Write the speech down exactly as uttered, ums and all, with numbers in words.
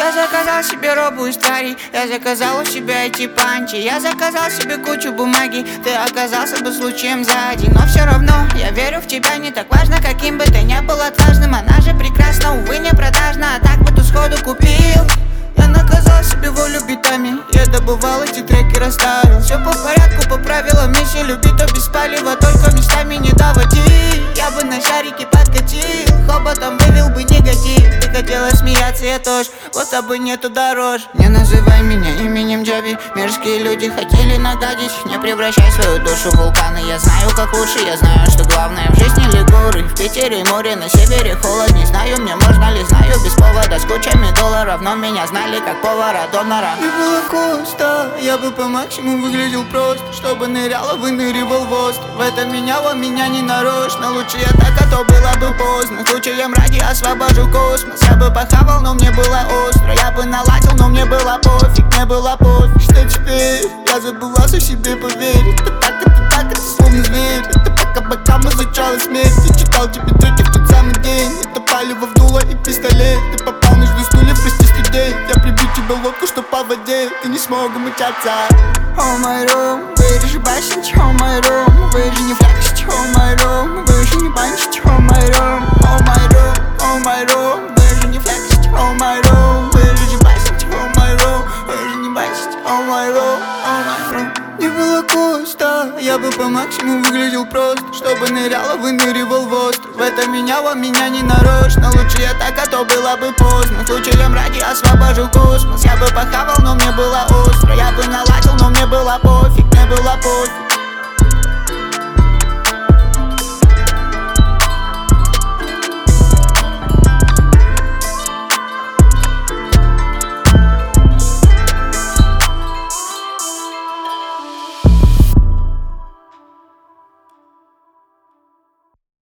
Я заказал себе робу из тварей, я заказал у себя эти панчи. Я заказал себе кучу бумаги, ты оказался бы случаем сзади. Но все равно я верю в тебя, не так важно, каким бы ты ни был отважным. Она же прекрасна, увы, не продажна, а так бы ты сходу купил. Я наказал себе волю битами, я добывал эти треки, расставил все по порядку, по правилам. Если любить, то без палева, только местами не доводи. Я бы на шарике подкатил, хоботом вывел бы негатив. Ты хотела смеяться, я тоже, вот тобой нету дорож. Не называй меня именем Джаби, мерзкие люди хотели нагадить. Не превращай свою душу в вулканы, я знаю как лучше, я знаю, что главное в жизни лигуры. В Питере море, на севере холод, не знаю, мне можно ли, знаю без повода. С кучами долларов, но меня знали как повара-донора. И было Коста, я бы по максимуму выглядел просто, чтобы ныряла, выныривал в остров. В этом меняло меня не нарочно, лучше я так, а то было бы поздно. Случаем ради освобожу космос, я бы похавал, но мне было остро. Я бы наладил, но мне было пофиг, мне было пофиг. Что теперь? Я забывался в себе поверить. Это так, это так, это словно зверь. Это пока бокам изучала смерть. Я читал тебе треки в тот самый день. Это палево вдуло и пистолет. Ты попал между стульев, прости студент. Я прибью тебя в лодку, что по воде ты не смог умычаться. Oh my room, вы же басить, oh my room. Вы же не флексить, oh my room. Вы же не банчить, oh my room. Oh my room, oh my room. Вы же не флексить, oh my room. Вы же не басить, oh my room. Вы же не банчить, oh my room, oh my room. Не было Коста, я бы по максимуму выглядел просто, чтобы ныряла, выныривал в остров. В этом меняло меня не нарочно, лучше я так, а то было бы поздно. Случаем ради освобожу космос, я бы похавал, но мне было остро. Я бы наладил, но мне было пофиг, мне было пофиг.